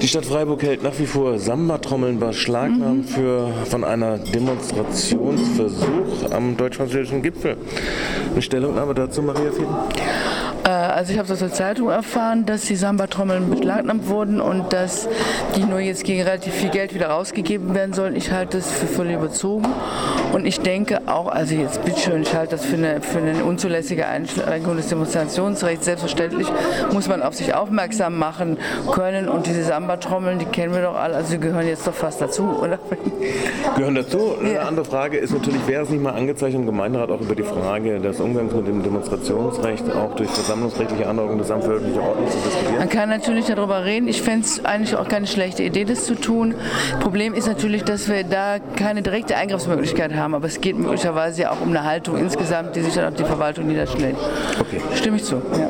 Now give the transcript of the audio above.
Die Stadt Freiburg hält nach wie vor Samba-Trommeln beschlagnahmt von einer Demonstrationsversuch am deutsch-französischen Gipfel. Eine Stellungnahme dazu, Maria Fieden? Also ich habe aus der Zeitung erfahren, dass die Samba-Trommeln beschlagnahmt wurden und dass die nur jetzt gegen relativ viel Geld wieder rausgegeben werden sollen. Ich halte das für völlig überzogen und ich denke auch, also jetzt bitteschön, ich halte das für eine unzulässige Einschränkung des Demonstrationsrechts. Selbstverständlich muss man auf sich aufmerksam machen können und diese Samba-Trommeln, die kennen wir doch alle, also die gehören jetzt doch fast dazu, oder? Gehören dazu. Ja. Eine andere Frage ist natürlich, wäre es nicht mal angezeigt im Gemeinderat auch über die Frage des Umgangs mit dem Demonstrationsrecht auch durch versammlungsrechtliche Anordnung des Amts für öffentliche Ordnung zu diskutieren? Man kann natürlich darüber reden. Ich fände es eigentlich auch keine schlechte Idee, das zu tun. Problem ist natürlich, dass wir da keine direkte Eingriffsmöglichkeit haben, aber es geht möglicherweise ja auch um eine Haltung insgesamt, die sich dann auf die Verwaltung niederschlägt. Okay. Stimme ich zu. Ja.